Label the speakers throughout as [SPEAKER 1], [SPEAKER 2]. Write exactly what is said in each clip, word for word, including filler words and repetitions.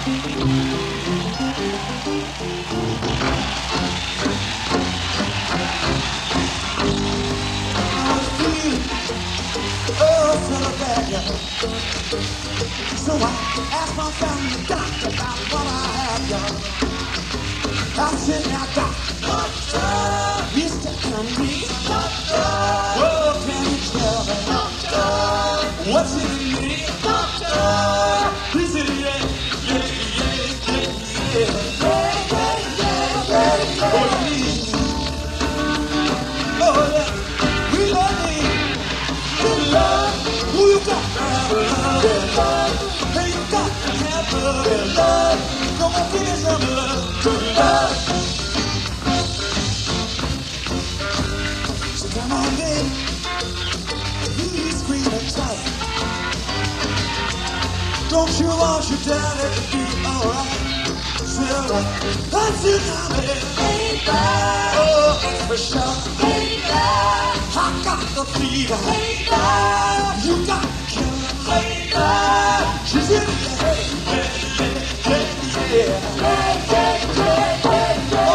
[SPEAKER 1] Oh, son of a bad. So I asked my family doctor about what I have, y'all. I said, now, doctor, Mister Henry, doctor, oh, can you tell me, doctor, what's in me, doctor? He said, yeah, yeah, yeah, yeah, yeah, yeah, yeah, yeah, yeah. Oh, please, oh, yeah, we love me, good love, who you got to have love, good love, hey, you got to have love, good love. Come on, give me some love, good love. So come on, baby, you scream and shout. Don't you want your daddy to be alright? Feel like that's it now, baby. Oh, it's for sure. Baby, I got the fever. Baby, you got the killer. Baby, she's in the head. Yeah, yeah, yeah, yeah. Yeah, yeah, yeah, yeah, yeah.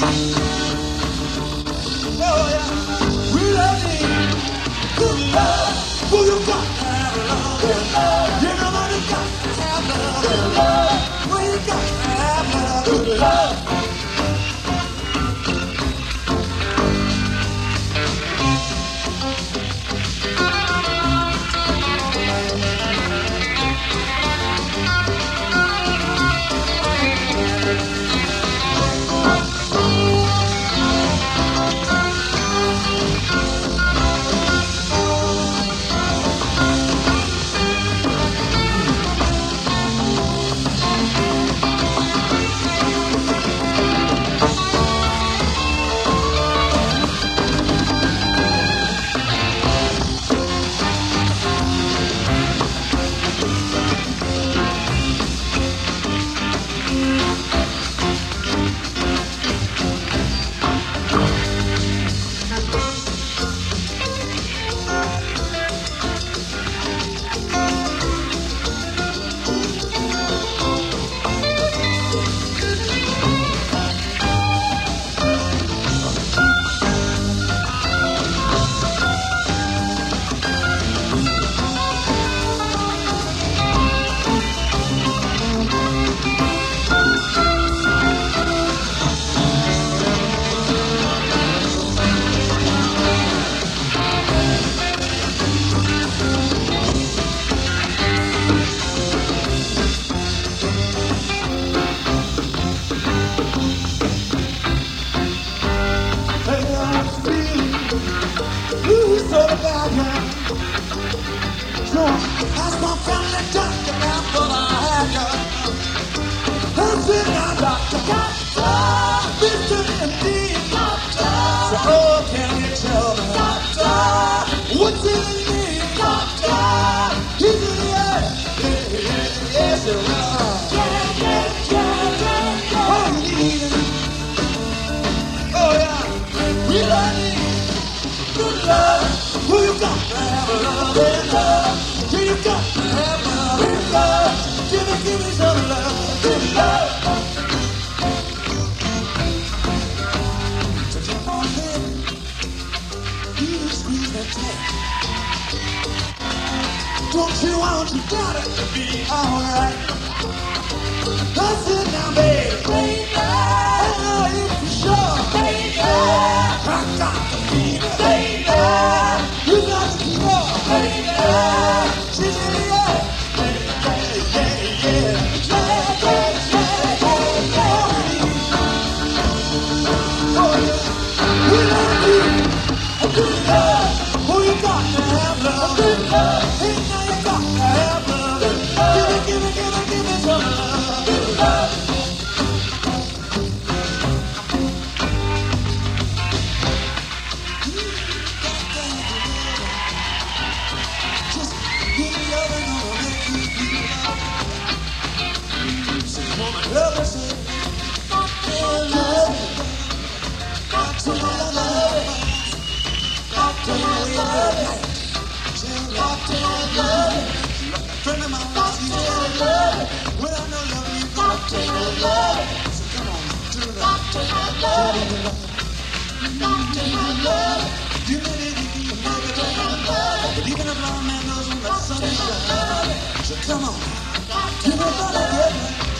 [SPEAKER 1] Oh, oh, yeah. We love you. Good love. Who you got to have love? Good love. You know what you got to have love. Good love. Who you got to have love? Good love. Don't you want your daughter to be alright? That's it now, baby. Baby, I know you for sure. Baby, I got the fever. Baby, you got the fever. Baby, she's in the air. Yeah, yeah, yeah. Yeah, yeah, yeah, yeah, yeah. Oh, yeah. We love you. A good love. Who you got to have love? A good love. Hey, now you got to have love. Give me, give me, give me, give me some love. Good love. Even a blind man knows when the sun is shining. So come on, give me what I get.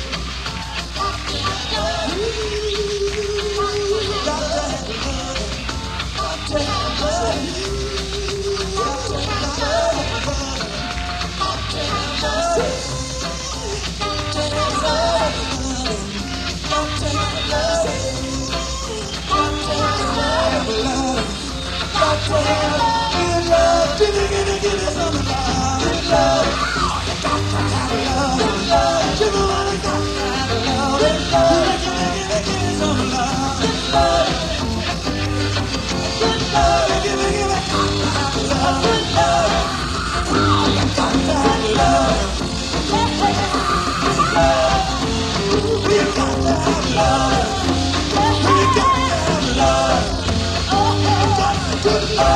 [SPEAKER 1] Got to have love. Got to have love. Got to have love. Got to have love. Got to have love. Got to have love. Got to have love. Got to have love. Give me, give me, give me some love. Love. You got to have love. Love. Give me what I got to have love. Love. Give me, give me, give me some love. Love. Love. Give me, give me, got to have love. Love. You got to have love. Love. We got to have love. We got to have love. We got to have love.